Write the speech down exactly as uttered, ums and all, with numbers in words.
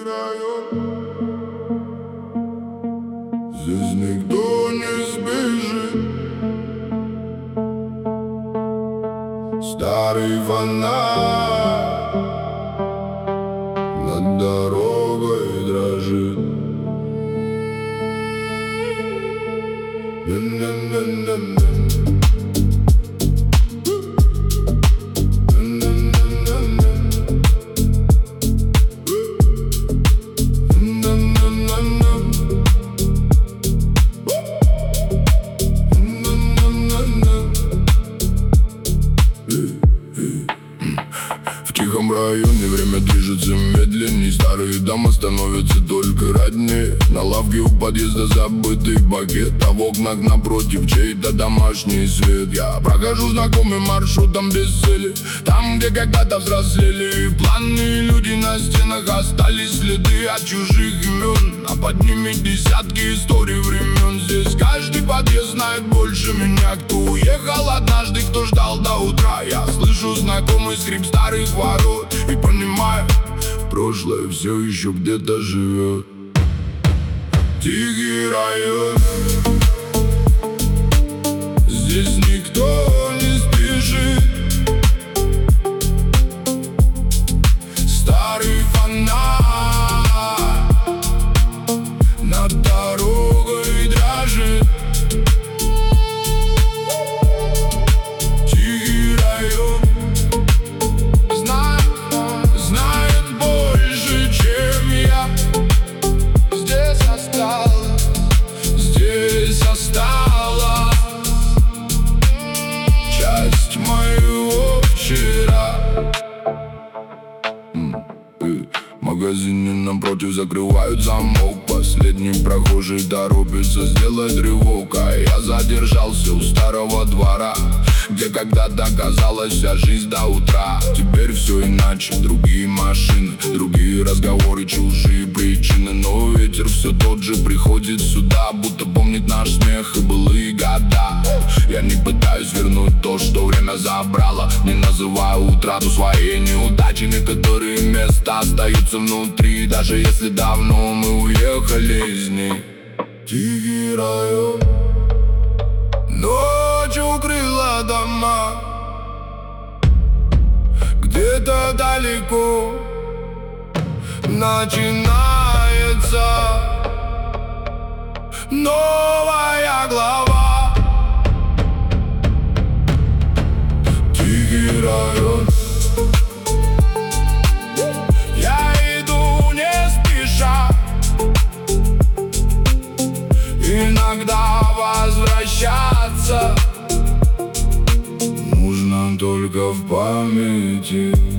район. Здесь никто не сбежит. Старый фонарь над дорогой дрожит. На-на-на-на-на. В тихом районе время движется медленней. Старые дома становятся только роднее. На лавке у подъезда забытый пакет, а в окнах напротив чей-то домашний свет. Я прохожу знакомым маршрутом без цели, там, где когда-то взрослели. И планы люди на стенах остались следы от чужих имен, а под ними десятки историй времен. Здесь каждый подъезд знает больше меня. Кто уехал однажды, кто ждал до утра. Я слышу знакомый скрип старых ворот и понимаю, прошлое все еще где-то живет. Тихий район, здесь никто не спешит. Старый фонарь над дорогой дрожит. Тихий район знает, знает больше, чем я. Здесь осталось, здесь осталась часть моего вчера. В магазине напротив закрывают замок. Последний прохожий торопится сделать рывок, а я задержался у старого двора, где когда-то казалась вся жизнь до утра. Теперь все иначе, другие машины, другие разговоры, чужие причины. Но ветер все тот же приходит сюда, будто помнит наш смех и былые года. Я не пытаюсь вернуть то, что время забрало, не называю утрату своей неудачи. Некоторые места остаются внутри, даже если давно мы уехали из них. Тихий район, ночь укрыла дома. Где-то далеко начинается новая глава. Тихий район, я иду не спеша, иногда возвращаться нужно только в памяти.